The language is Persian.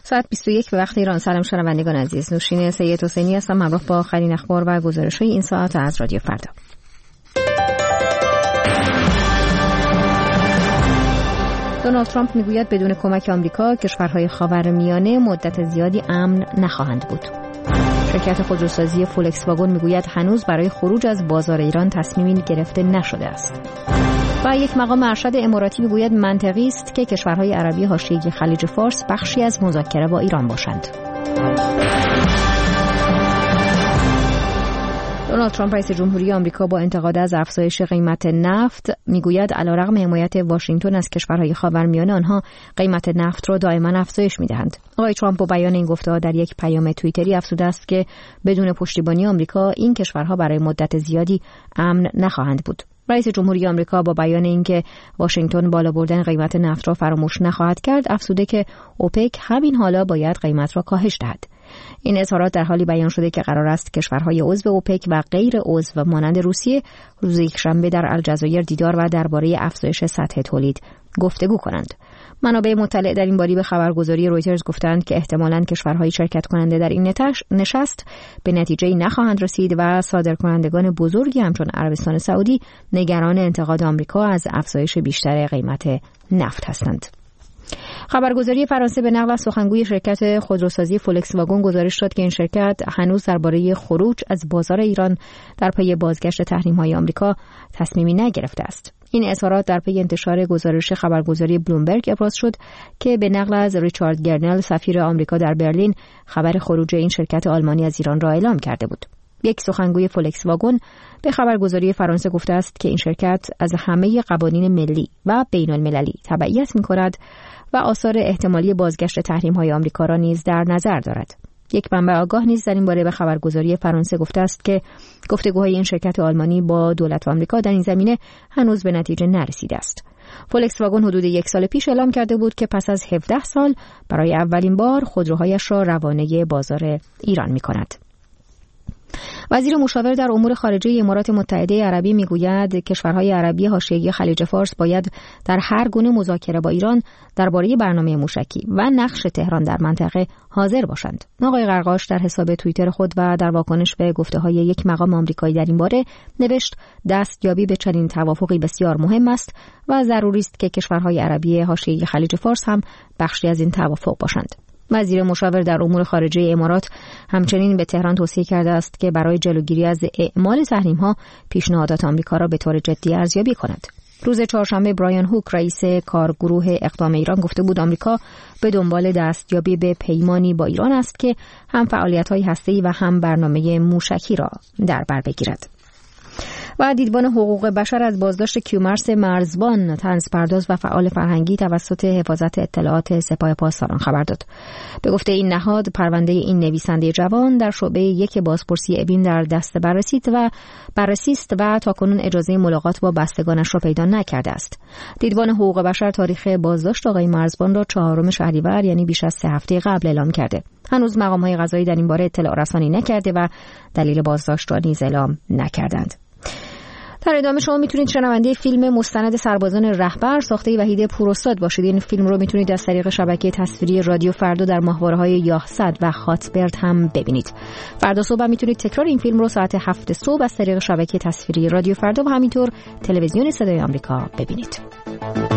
ساعت 21 به وقت ایران. سلام شنوندگان عزیز، نوشین سید حسینی هستم همراه با آخرین اخبار و گزارش‌های این ساعت از رادیو فردا. دونالد ترامپ میگوید بدون کمک آمریکا کشورهای خاورمیانه مدت زیادی امن نخواهند بود. شرکت خودروسازی فولکس واگن میگوید هنوز برای خروج از بازار ایران تصمیمی گرفته نشده است. و یک مقام ارشد اماراتی میگوید منطقی است که کشورهای عربی حاشیه خلیج فارس بخشی از مذاکره با ایران باشند. دونالد ترامپ رئیس جمهوری آمریکا با انتقاد از افزایش قیمت نفت میگوید علیرغم حمایت واشنگتن از کشورهای خاورمیانه آنها قیمت نفت را دائما افزایش میدهند. آقای ترامپ با بیان این گفته‌ها در یک پیام توییتری افزوده است که بدون پشتیبانی آمریکا این کشورها برای مدت زیادی امن نخواهند بود. رئیس جمهوری آمریکا با بیان اینکه واشنگتن بالا بردن قیمت نفت را فراموش نخواهد کرد افزوده که اوپک همین حالا باید قیمت را کاهش دهد. این اظهارات در حالی بیان شده که قرار است کشورهای عضو اوپک و غیر عضو مانند روسیه روز یکشنبه در الجزایر دیدار و درباره افزایش سطح تولید گفتگو کنند. منابع مطلع در این باره به خبرگزاری رویترز گفتند که احتمالاً کشورهای شرکت کننده در این نشست به نتیجه نخواهند رسید و صادرکنندگان بزرگی همچون عربستان سعودی نگران انتقاد آمریکا از افزایش بیشتر قیمت نفت هستند. خبرگزاری فرانسه به نقل از سخنگوی شرکت خودروسازی فولکس واگن گزارش داد که این شرکت هنوز درباره خروج از بازار ایران در پی بازگشت تحریم‌های آمریکا تصمیمی نگرفته است. این اظهارات در پی انتشار گزارش خبرگزاری بلومبرگ ابراز شد که به نقل از ریچارد گرنل سفیر آمریکا در برلین خبر خروج این شرکت آلمانی از ایران را اعلام کرده بود. یک سخنگوی فولکس واگن به خبرگزاری فرانسه گفته است که این شرکت از همه قوانین ملی و بین‌المللی تبعیت می‌کند و آثار احتمالی بازگشت تحریم‌های آمریکا را نیز در نظر دارد. یک منبع آگاه نیز در این باره به خبرگزاری فرانسه گفته است که گفتگوهای این شرکت آلمانی با دولت آمریکا در این زمینه هنوز به نتیجه نرسیده است. فولکس واگن حدود یک سال پیش اعلام کرده بود که پس از 17 سال برای اولین بار خودروهایش را روانه بازار ایران می‌کند. وزیر مشاور در امور خارجه امارات متحده عربی میگوید کشورهای عربی حاشیه خلیج فارس باید در هر گونه مذاکره با ایران درباره برنامه موشکی و نقش تهران در منطقه حاضر باشند. آقای قرقاش در حساب توییتر خود و در واکنش به گفته‌های یک مقام آمریکایی در این باره نوشت دستیابی به چنین توافقی بسیار مهم است و ضروری است که کشورهای عربی حاشیه خلیج فارس هم بخشی از این توافق باشند. وزیر مشاور در امور خارجه امارات همچنین به تهران توصیه کرده است که برای جلوگیری از اعمال تحریم‌ها پیشنهادات آمریکا را به طور جدی ارزیابی کند. روز چهارشنبه برایان هوک رئیس کارگروه اقدام ایران گفته بود آمریکا به دنبال دستیابی به پیمانی با ایران است که هم فعالیت‌های هسته‌ای و هم برنامه موشکی را در بر بگیرد. و دیدبان حقوق بشر از بازداشت کیومرث مرزبان طنزپرداز و فعال فرهنگی توسط حفاظت اطلاعات سپاه پاسداران خبر داد. به گفته این نهاد پرونده این نویسنده جوان در شعبه یک بازپرسی ابین در دست بررسی است و تاکنون اجازه ملاقات با بستگانش را پیدا نکرده است. دیدبان حقوق بشر تاریخ بازداشت آقای مرزبان را 4 شهریور یعنی بیش از 3 هفته قبل اعلام کرده. هنوز مقام‌های قضایی در این باره اطلاع رسانی نکرده و دلیل بازداشت را نیز اعلام نکردند. در ادامه شما میتونید شنونده فیلم مستند سربازان رهبر ساخته وحید پوراستاد باشید. این فیلم رو میتونید از طریق شبکه تصویری رادیو فردا در ماهواره‌های یاهصد و خاتبرد هم ببینید. فردا صبح میتونید تکرار این فیلم رو ساعت 7 صبح از طریق شبکه تصویری رادیو فردا و همینطور تلویزیون صدای آمریکا ببینید.